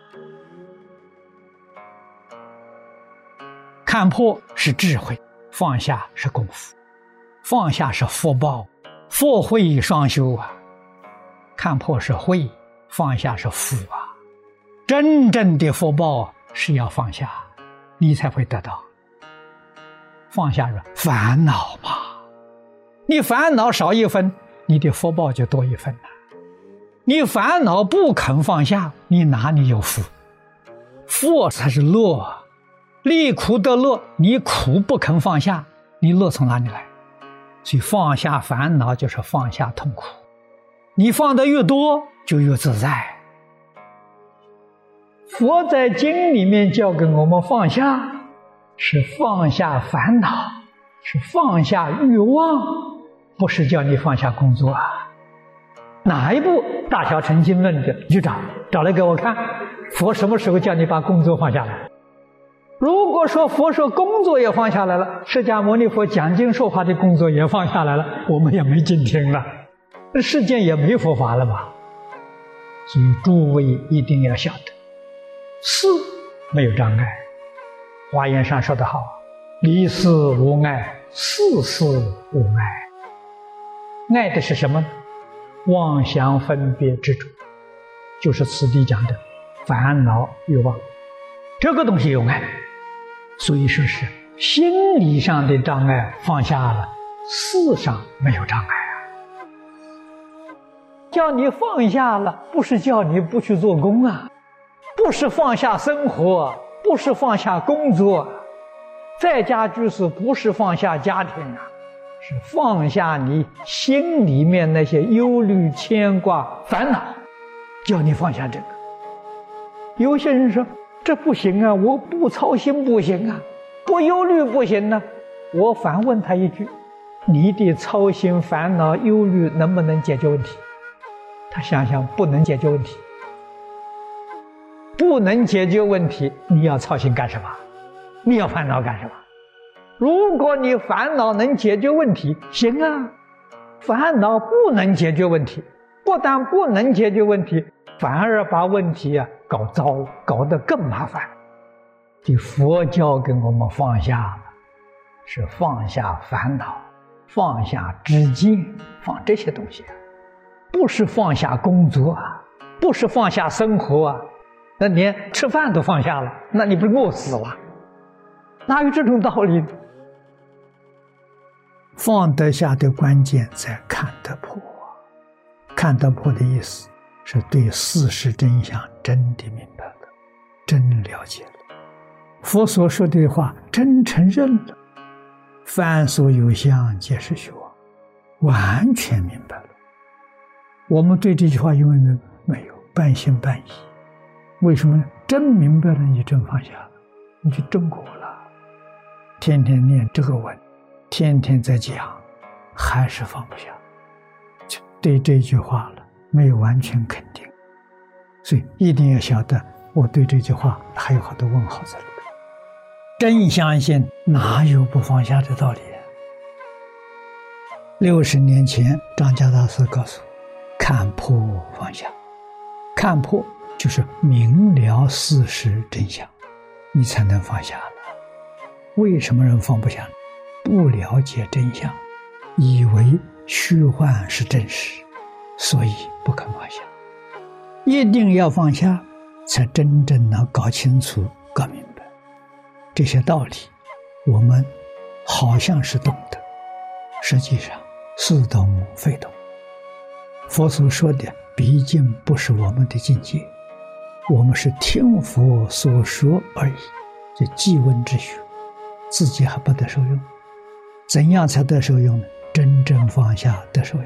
看破是智慧，放下是功夫，放下是福报，福慧双修啊。看破是慧，放下是福啊。真正的福报是要放下，你才会得到。放下是烦恼嘛，你烦恼少一分，你的福报就多一分了。你烦恼不肯放下，你哪里有福？福才是乐，离苦得乐，你苦不肯放下，你乐从哪里来？所以放下烦恼就是放下痛苦，你放得越多就越自在。佛在经里面教给我们放下，是放下烦恼，是放下欲望，不是叫你放下工作啊。哪一部大小乘经论的你去找来给我看，佛什么时候叫你把工作放下来？如果说佛说工作也放下来了，释迦牟尼佛讲经说法的工作也放下来了，我们也没进听了，世间也没佛法了吧？所以诸位一定要晓得，事没有障碍。华严上说得好，离事无碍，事事无碍。爱的是什么呢？妄想分别执着，就是此地讲的烦恼欲望，这个东西有爱，所以说是心理上的障碍放下了，事上没有障碍啊。叫你放下了，不是叫你不去做工啊，不是放下生活，不是放下工作，在家居士不是放下家庭啊，是放下你心里面那些忧虑、牵挂、烦恼，叫你放下这个。有些人说这不行啊，我不操心不行啊，不忧虑不行啊。我反问他一句，你的操心、烦恼、忧虑能不能解决问题？他想想，不能解决问题。不能解决问题，你要操心干什么？你要烦恼干什么？如果你烦恼能解决问题，行啊。烦恼不能解决问题，不但不能解决问题，反而把问题搞糟了，搞得更麻烦。这佛教给我们放下了，是放下烦恼，放下知见，放这些东西，不是放下工作啊，不是放下生活啊。那连吃饭都放下了，那你不是饿死了？哪有这种道理？放得下的关键在看得破。看得破的意思是对事实真相真的明白了，真了解了。佛所说的话真承认了，凡所有相皆是虚妄，完全明白了。我们对这句话永远没有半信半疑。为什么呢？真明白了，你真放下了，你就正果了。天天念这个文，天天在讲，还是放不下，就对这句话了没有完全肯定。所以一定要晓得，我对这句话还有好多问号在里面。真相信，哪有不放下的道理？60年前张家大师告诉我，看破放下。看破就是明了事实真相，你才能放下了。为什么人放不下？不了解真相，以为虚幻是真实，所以不肯放下。一定要放下，才真正能搞清楚、搞明白这些道理。我们好像是懂得，实际上似懂非懂。佛所说的毕竟不是我们的境界，我们是听佛所说而已，这即问之学，自己还不得受用。怎样才得受用呢？真正放下得受用。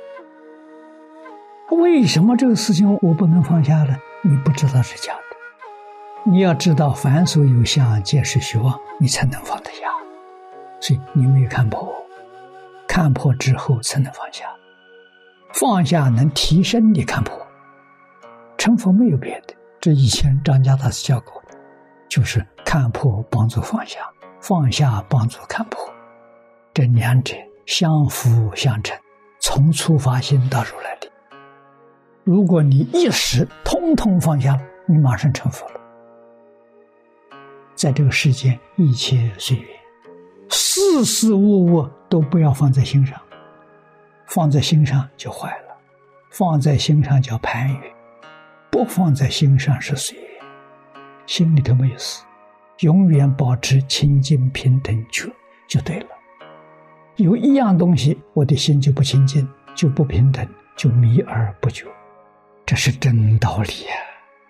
为什么这个事情我不能放下呢？你不知道是假的。你要知道凡所有相皆是虚妄，你才能放得下。所以你没有看破，看破之后才能放下。放下能提升你看破。成佛没有别的，这以前张家大师教过的，就是看破帮助放下，放下帮助看破，这两者相辅相成，从初发心到如来的。如果你一时通通放下了， 你马上成佛了。在这个世间，一切随缘，事事物物都不要放在心上，放在心上就坏了，放在心上叫攀缘，不放在心上是随缘，心里头没有事，永远保持清净平等就对了。有一样东西，我的心就不清净，就不平等，就迷而不觉，这是真道理啊！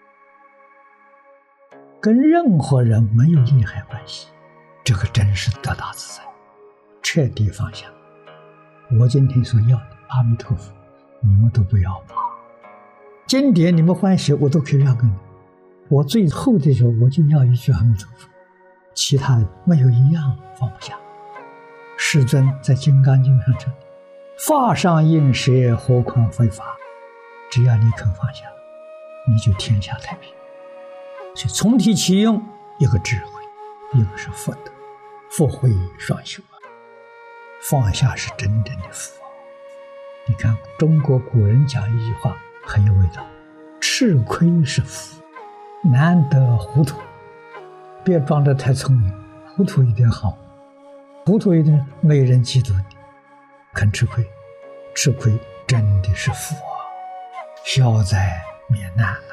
跟任何人没有利害关系，这个真是得大自在，彻底放下。我今天所要的阿弥陀佛，你们都不要吗？经典你们欢喜，我都可以让给你。我最后的时候，我就要一句阿弥陀佛，其他的没有一样放不下。世尊在《金刚经》上说：“法上应舍，何况非法？”只要你肯放下，你就天下太平。所以从体起用，一个智慧，一个是福德，福慧双修啊。放下是真正的福啊！你看中国古人讲一句话很有味道：吃亏是福，难得糊涂。别装得太聪明，糊涂一点好，糊涂一点没人嫉妒你。肯吃亏，吃亏真的是福啊，消灾免难啊。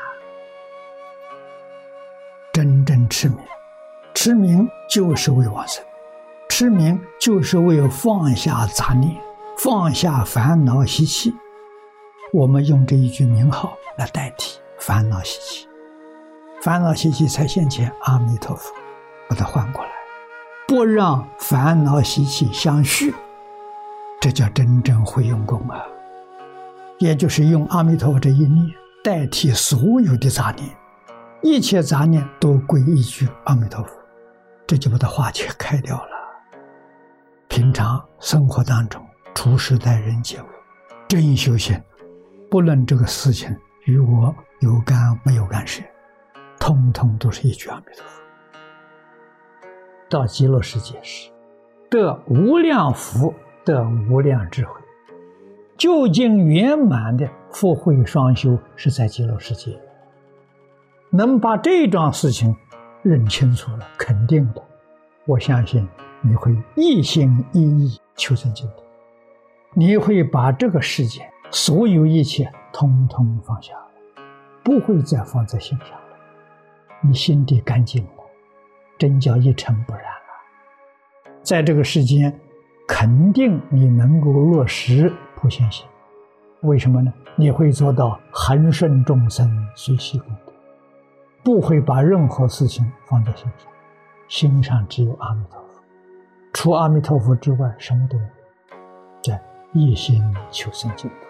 真正持名，持名就是为往生，持名就是为放下杂念，放下烦恼习气。我们用这一句名号来代替烦恼习气，烦恼习气才现前，阿弥陀佛把它换过来，不让烦恼习气相续，这叫真正会用功啊！也就是用阿弥陀佛这一念代替所有的杂念，一切杂念都归一句阿弥陀佛，这就把它化解开掉了。平常生活当中，处事待人接物，真修行，不论这个事情与我有干没有干涉，通通都是一句阿弥陀佛。到极乐世界时，得无量福，得无量智慧，究竟圆满的福慧双修是在极乐世界。能把这桩事情认清楚了，肯定的，我相信你会一心一意求生净土，你会把这个世界所有一切通通放下了，不会再放在心上了，你心地干净了，真叫一尘不染了。在这个世间，肯定你能够落实普贤行。为什么呢？你会做到恒顺众生，随喜功德，不会把任何事情放在心上，心上只有阿弥陀佛，除阿弥陀佛之外什么都没有，这一心求生净土。